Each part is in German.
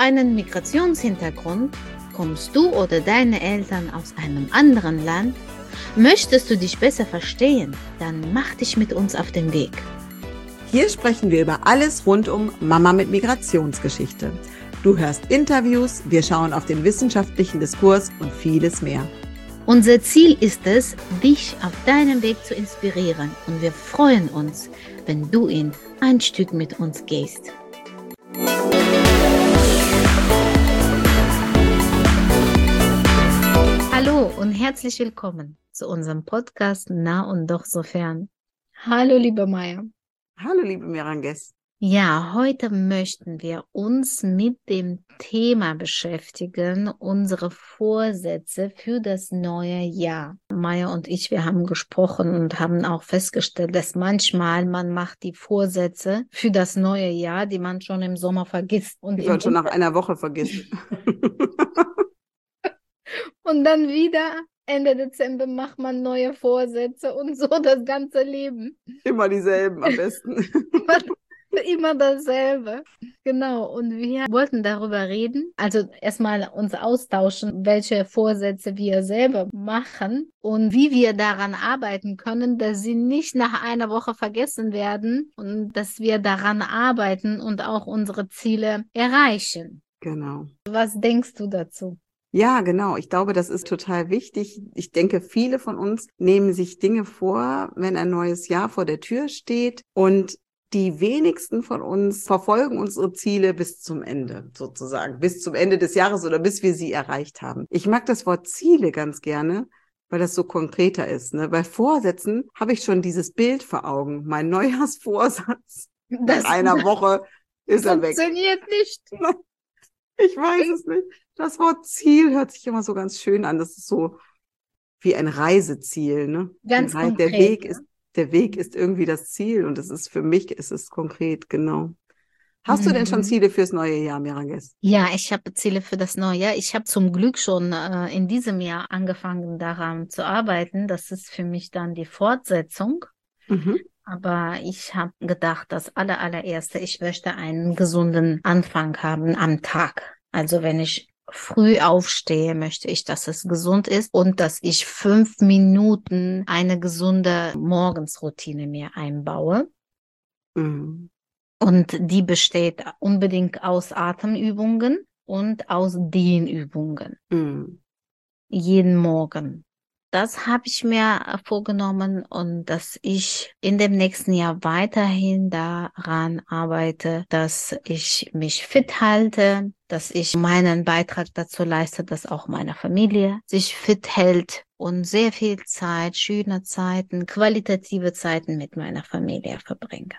einen Migrationshintergrund? Kommst du oder deine Eltern aus einem anderen Land? Möchtest du dich besser verstehen? Dann mach dich mit uns auf den Weg. Hier sprechen wir über alles rund um Mama mit Migrationsgeschichte. Du hörst Interviews, wir schauen auf den wissenschaftlichen Diskurs und vieles mehr. Unser Ziel ist es, dich auf deinem Weg zu inspirieren, und wir freuen uns, wenn du ihn ein Stück mit uns gehst. Hallo und herzlich willkommen zu unserem Podcast Nah und doch so fern. Hallo, liebe Maya. Hallo, liebe Miranges. Ja, heute möchten wir uns mit dem Thema beschäftigen, unsere Vorsätze für das neue Jahr. Maya und ich, wir haben gesprochen und haben auch festgestellt, dass manchmal man macht die Vorsätze für das neue Jahr, die man schon im Sommer vergisst. Und die man schon nach einer Woche vergisst. Und dann wieder Ende Dezember macht man neue Vorsätze und so das ganze Leben. Immer dieselben am besten. Immer dasselbe. Genau. Und wir wollten darüber reden. Also erstmal uns austauschen, welche Vorsätze wir selber machen und wie wir daran arbeiten können, dass sie nicht nach einer Woche vergessen werden und dass wir daran arbeiten und auch unsere Ziele erreichen. Genau. Was denkst du dazu? Ja, genau. Ich glaube, das ist total wichtig. Ich denke, viele von uns nehmen sich Dinge vor, wenn ein neues Jahr vor der Tür steht, und die wenigsten von uns verfolgen unsere Ziele bis zum Ende, sozusagen, bis zum Ende des Jahres oder bis wir sie erreicht haben. Ich mag das Wort Ziele ganz gerne, weil das so konkreter ist. Ne? Bei Vorsätzen habe ich schon dieses Bild vor Augen. Mein Neujahrsvorsatz, nach einer Woche ist er weg. Funktioniert nicht. Ich weiß es nicht. Das Wort Ziel hört sich immer so ganz schön an. Das ist so wie ein Reiseziel. Ne? Ganz konkret. Der Weg ist irgendwie das Ziel, und für mich ist es konkret, genau. Hast du denn schon Ziele fürs neue Jahr, Miranges? Ja, ich habe Ziele für das neue Jahr. Ich habe zum Glück schon in diesem Jahr angefangen, daran zu arbeiten. Das ist für mich dann die Fortsetzung. Mhm. Aber ich habe gedacht, das allererste, ich möchte einen gesunden Anfang haben am Tag. Also wenn ich früh aufstehe, möchte ich, dass es gesund ist und dass ich 5 Minuten eine gesunde Morgensroutine mir einbaue. Mhm. Und die besteht unbedingt aus Atemübungen und aus Dehnübungen. Mhm. Jeden Morgen. Das habe ich mir vorgenommen, und dass ich in dem nächsten Jahr weiterhin daran arbeite, dass ich mich fit halte, dass ich meinen Beitrag dazu leiste, dass auch meine Familie sich fit hält und sehr viel Zeit, schöne Zeiten, qualitative Zeiten mit meiner Familie verbringe.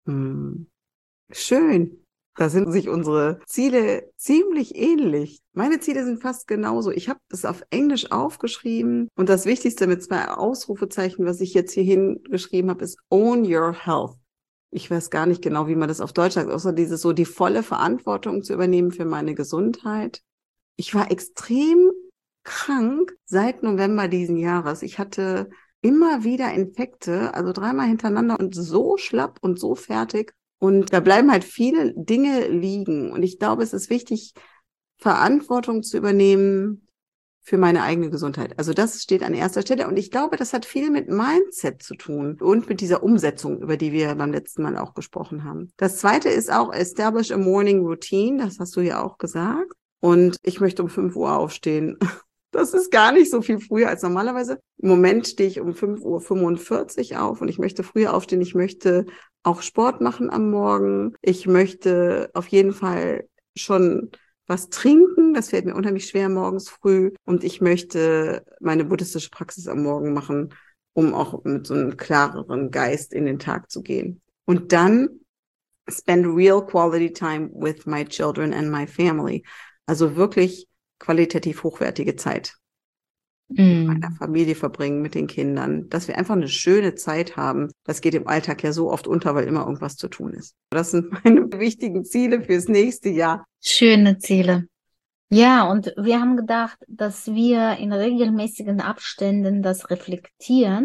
Schön. Da sind sich unsere Ziele ziemlich ähnlich. Meine Ziele sind fast genauso. Ich habe es auf Englisch aufgeschrieben, und das Wichtigste mit 2 Ausrufezeichen, was ich jetzt hier hingeschrieben habe, ist Own Your Health. Ich weiß gar nicht genau, wie man das auf Deutsch sagt, außer die volle Verantwortung zu übernehmen für meine Gesundheit. Ich war extrem krank seit November diesen Jahres. Ich hatte immer wieder Infekte, also 3-mal hintereinander, und so schlapp und so fertig. Und da bleiben halt viele Dinge liegen. Und ich glaube, es ist wichtig, Verantwortung zu übernehmen für meine eigene Gesundheit. Also das steht an erster Stelle. Und ich glaube, das hat viel mit Mindset zu tun und mit dieser Umsetzung, über die wir beim letzten Mal auch gesprochen haben. Das Zweite ist auch Establish a Morning Routine. Das hast du ja auch gesagt. Und ich möchte um 5 Uhr aufstehen. Das ist gar nicht so viel früher als normalerweise. Im Moment stehe ich um 5:45 Uhr auf, und ich möchte früher aufstehen. Ich möchte auch Sport machen am Morgen. Ich möchte auf jeden Fall schon was trinken. Das fällt mir unheimlich schwer morgens früh. Und ich möchte meine buddhistische Praxis am Morgen machen, um auch mit so einem klareren Geist in den Tag zu gehen. Und dann spend real quality time with my children and my family. Also wirklich qualitativ hochwertige Zeit mit meiner Familie verbringen, mit den Kindern, dass wir einfach eine schöne Zeit haben. Das geht im Alltag ja so oft unter, weil immer irgendwas zu tun ist. Das sind meine wichtigen Ziele fürs nächste Jahr. Schöne Ziele. Ja, und wir haben gedacht, dass wir in regelmäßigen Abständen das reflektieren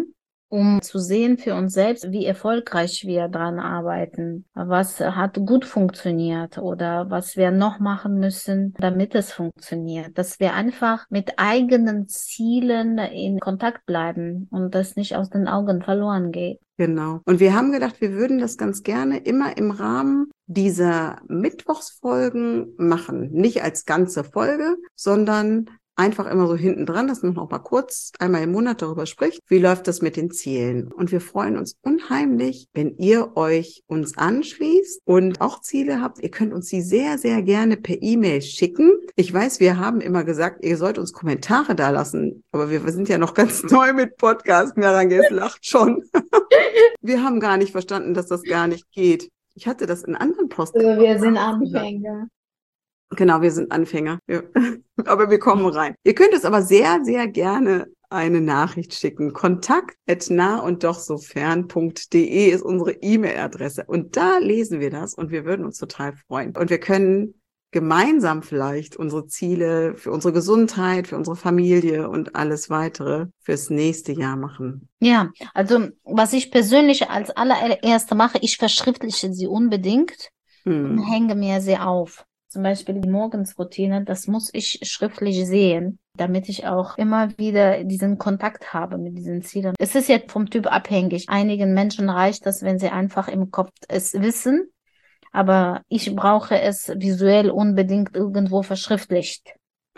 um zu sehen für uns selbst, wie erfolgreich wir dran arbeiten, was hat gut funktioniert oder was wir noch machen müssen, damit es funktioniert. Dass wir einfach mit eigenen Zielen in Kontakt bleiben und das nicht aus den Augen verloren geht. Genau. Und wir haben gedacht, wir würden das ganz gerne immer im Rahmen dieser Mittwochsfolgen machen. Nicht als ganze Folge, sondern einfach immer so hinten dran, dass man auch mal kurz einmal im Monat darüber spricht, wie läuft das mit den Zielen. Und wir freuen uns unheimlich, wenn ihr euch uns anschließt und auch Ziele habt. Ihr könnt uns die sehr, sehr gerne per E-Mail schicken. Ich weiß, wir haben immer gesagt, ihr sollt uns Kommentare da lassen, aber wir sind ja noch ganz neu mit Podcast. Meranges lacht schon. Wir haben gar nicht verstanden, dass das gar nicht geht. Ich hatte das in anderen Podcasts. Wir sind Anfänger. Genau, wir sind Anfänger. Ja. Aber wir kommen rein. Ihr könnt es aber sehr, sehr gerne eine Nachricht schicken. kontakt@nahunddochsofern.de ist unsere E-Mail-Adresse. Und da lesen wir das und wir würden uns total freuen. Und wir können gemeinsam vielleicht unsere Ziele für unsere Gesundheit, für unsere Familie und alles weitere fürs nächste Jahr machen. Ja, also was ich persönlich als allererste mache, ich verschriftliche sie unbedingt und hänge mir sie auf. Zum Beispiel die Morgensroutine, das muss ich schriftlich sehen, damit ich auch immer wieder diesen Kontakt habe mit diesen Zielen. Es ist jetzt vom Typ abhängig. Einigen Menschen reicht das, wenn sie einfach im Kopf es wissen, aber ich brauche es visuell unbedingt irgendwo verschriftlicht.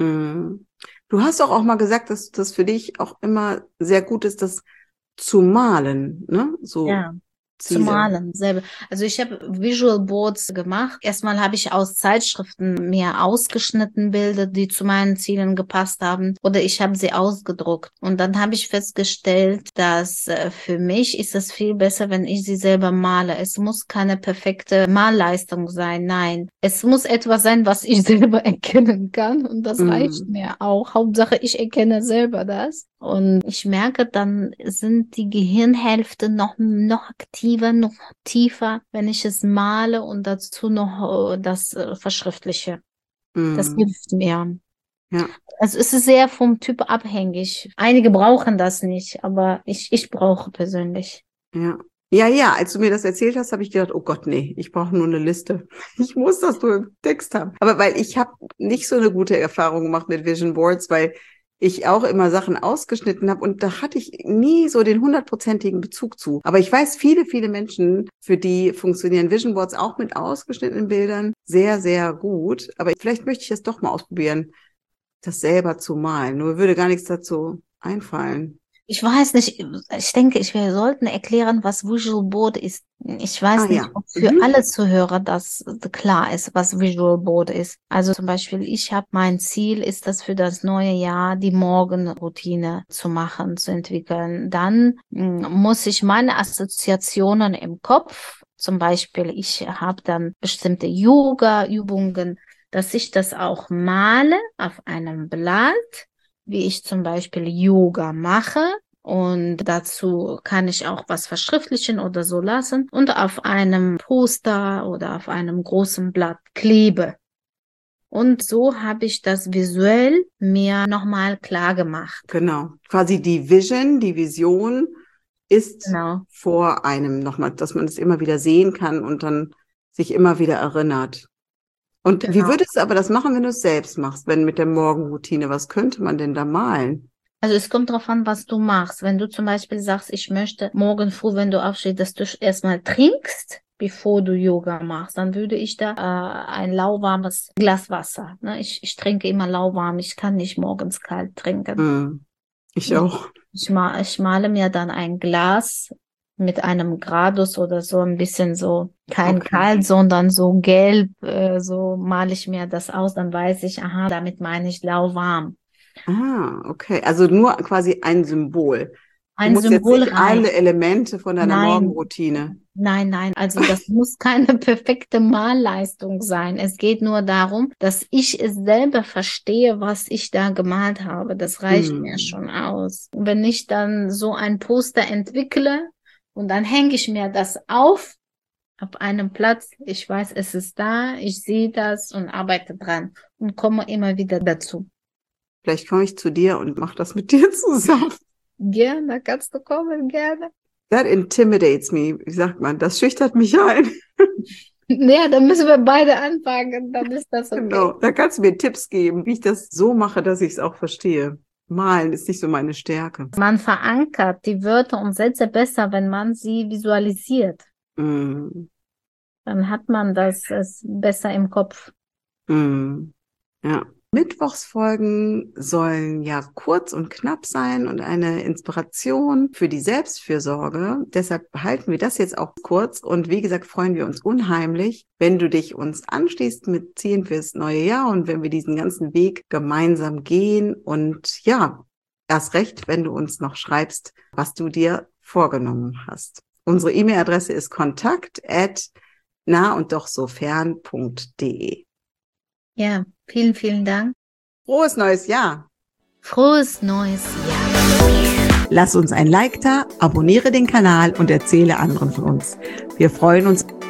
Du hast doch auch mal gesagt, dass das für dich auch immer sehr gut ist, das zu malen, ne? So. Ja. Ziele. Zu malen selber. Also ich habe Visual Boards gemacht. Erstmal habe ich aus Zeitschriften mir ausgeschnitten Bilder, die zu meinen Zielen gepasst haben, oder ich habe sie ausgedruckt. Und dann habe ich festgestellt, dass für mich ist es viel besser, wenn ich sie selber male. Es muss keine perfekte Malleistung sein. Nein, es muss etwas sein, was ich selber erkennen kann. Und das reicht mir auch. Hauptsache, ich erkenne selber das. Und ich merke, dann sind die Gehirnhälfte noch aktiver, noch tiefer, wenn ich es male und dazu noch das verschriftliche. Das hilft mir. Ja. Also es ist sehr vom Typ abhängig. Einige brauchen das nicht, aber ich brauche persönlich. Ja. Ja, als du mir das erzählt hast, habe ich gedacht, oh Gott, nee, ich brauche nur eine Liste. Ich muss das nur im Text haben. Aber weil ich habe nicht so eine gute Erfahrung gemacht mit Vision Boards, weil ich auch immer Sachen ausgeschnitten habe und da hatte ich nie so den 100%igen Bezug zu. Aber ich weiß, viele, viele Menschen, für die funktionieren Vision Boards auch mit ausgeschnittenen Bildern sehr, sehr gut. Aber vielleicht möchte ich das doch mal ausprobieren, das selber zu malen. Nur würde gar nichts dazu einfallen. Ich weiß nicht, ich denke, wir sollten erklären, was Visual Board ist. Ich weiß nicht, ob für alle Zuhörer das klar ist, was Visual Board ist. Also zum Beispiel, mein Ziel ist das für das neue Jahr, die Morgenroutine zu machen, zu entwickeln. Dann muss ich meine Assoziationen im Kopf, zum Beispiel, ich habe dann bestimmte Yoga-Übungen, dass ich das auch male auf einem Blatt, wie ich zum Beispiel Yoga mache, und dazu kann ich auch was verschriftlichen oder so lassen und auf einem Poster oder auf einem großen Blatt klebe. Und so habe ich das visuell mir nochmal klar gemacht. Genau, quasi die Vision ist vor einem nochmal, dass man es immer wieder sehen kann und dann sich immer wieder erinnert. Und wie würdest du aber das machen, wenn du es selbst machst, wenn mit der Morgenroutine? Was könnte man denn da malen? Also es kommt darauf an, was du machst. Wenn du zum Beispiel sagst, ich möchte morgen früh, wenn du aufstehst, dass du erstmal trinkst, bevor du Yoga machst, dann würde ich da ein lauwarmes Glas Wasser. Ne? Ich trinke immer lauwarm. Ich kann nicht morgens kalt trinken. Ich auch. Ich male mir dann ein Glas mit einem Gradus oder so, ein bisschen so, kein kalt, sondern so gelb, so male ich mir das aus, dann weiß ich, aha, damit meine ich lauwarm. Okay, also nur quasi ein Symbol. Ein du musst Symbol jetzt nicht alle Elemente von deiner Morgenroutine. Nein, also das muss keine perfekte Malleistung sein. Es geht nur darum, dass ich es selber verstehe, was ich da gemalt habe. Das reicht mir schon aus. Wenn ich dann so ein Poster entwickle, und dann hänge ich mir das auf einem Platz. Ich weiß, es ist da, ich sehe das und arbeite dran und komme immer wieder dazu. Vielleicht komme ich zu dir und mache das mit dir zusammen. Gerne, kannst du kommen, gerne. That intimidates me. Wie sagt man? Das schüchtert mich ein. Ja, dann müssen wir beide anfangen, dann ist das okay. Genau. Da kannst du mir Tipps geben, wie ich das so mache, dass ich es auch verstehe. Malen ist nicht so meine Stärke. Man verankert die Wörter und Sätze besser, wenn man sie visualisiert. Mm. Dann hat man das besser im Kopf. Mm. Ja. Mittwochsfolgen sollen ja kurz und knapp sein und eine Inspiration für die Selbstfürsorge. Deshalb behalten wir das jetzt auch kurz. Und wie gesagt, freuen wir uns unheimlich, wenn du dich uns anschließt mit Zielen fürs neue Jahr und wenn wir diesen ganzen Weg gemeinsam gehen. Und ja, erst recht, wenn du uns noch schreibst, was du dir vorgenommen hast. Unsere E-Mail-Adresse ist kontakt@nahunddochsofern.de. Ja, vielen, vielen Dank. Frohes neues Jahr! Frohes neues Jahr! Lass uns ein Like da, abonniere den Kanal und erzähle anderen von uns. Wir freuen uns